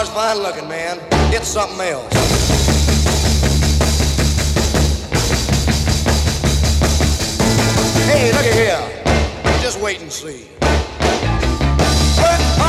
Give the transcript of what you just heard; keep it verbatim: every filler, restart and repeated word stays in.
is fine looking, man. It's something else. Hey, look at here. Just wait and see. Work